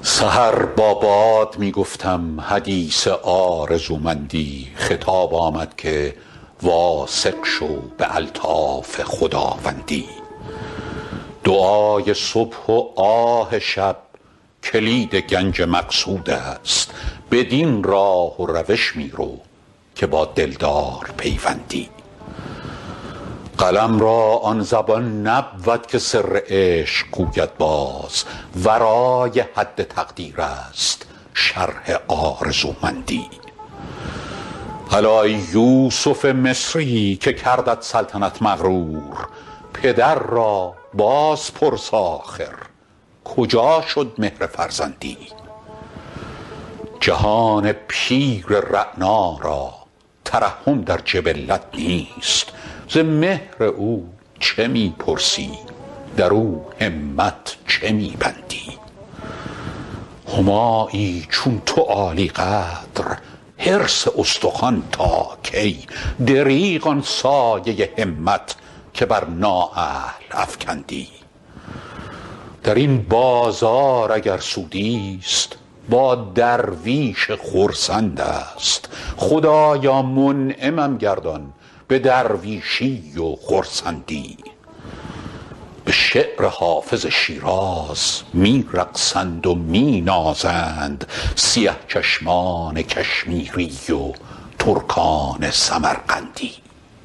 سحر با باد می گفتم حدیث آرزومندی، خطاب آمد که واثق شو به الطاف خداوندی. دعای صبح و آه شب کلید گنج مقصود است، بدین راه و روش می رو که با دلدار پیوندی. قلم را آن زبان نبود که سر عشق گوید باز، ورای حد تقدیر است شرح آرزومندی. الا ای یوسف مصری که کردت سلطنت مغرور، پدر را باز پرس آخر کجا شد مهر فرزندی. جهان پیر رعنا را ترحم در جبلت نیست، ز مهر او چه می پرسی در او همت چه می بندی. همایی چون تو عالی قدر حرص استخوان تا کی، دریغ آن سایه همت که بر نااهل افکندی. در این بازار اگر سودیست با درویش خرسند است، خدایا منعمم گردان به درویشی و خرسندی. به شعر حافظ شیراز می رقصند و می نازند سیه چشمان کشمیری و ترکان سمرقندی.